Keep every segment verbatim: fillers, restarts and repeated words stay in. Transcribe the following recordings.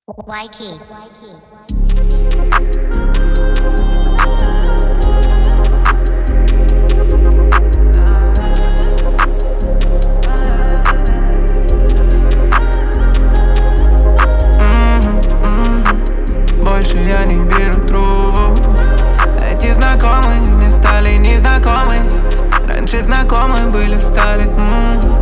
Why-Key. Больше я не беру трубу. Эти знакомые мне стали незнакомы. Раньше знакомые были, стали м-м.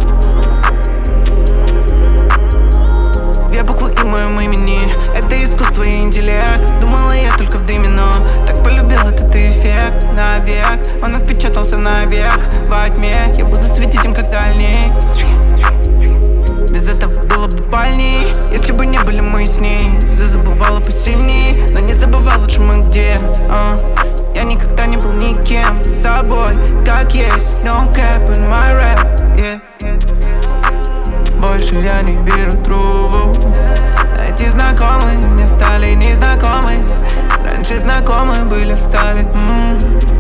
Две буквы и в моем имени. Это искусство и интеллект. Думала я только в дыме, но так полюбил этот эффект навек. Он отпечатался навек во тьме. Я буду светить им как дальний свет. Без этого было бы больней, если бы не были мы с ней. Забывала посильней, но не забывал лучше мы где uh. Я никогда не был никем собой, как есть. No cap in my rap, yeah. Больше я не беру трубу. Эти знакомые мне стали незнакомы. Раньше знакомые были, стали м-м.